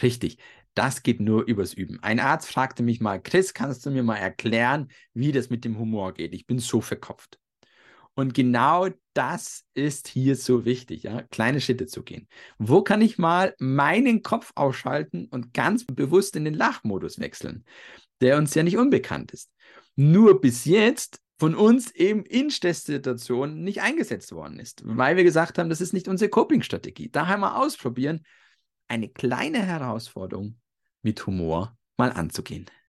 Richtig. Das geht nur übers Üben. Ein Arzt fragte mich mal, Chris, kannst du mir mal erklären, wie das mit dem Humor geht? Ich bin so verkopft. Und genau das ist hier so wichtig, ja, kleine Schritte zu gehen. Wo kann ich mal meinen Kopf ausschalten und ganz bewusst in den Lachmodus wechseln, der uns ja nicht unbekannt ist? Nur bis jetzt von uns eben in Stresssituationen nicht eingesetzt worden ist, weil wir gesagt haben, das ist nicht unsere Coping-Strategie. Daher mal ausprobieren, eine kleine Herausforderung mit Humor mal anzugehen.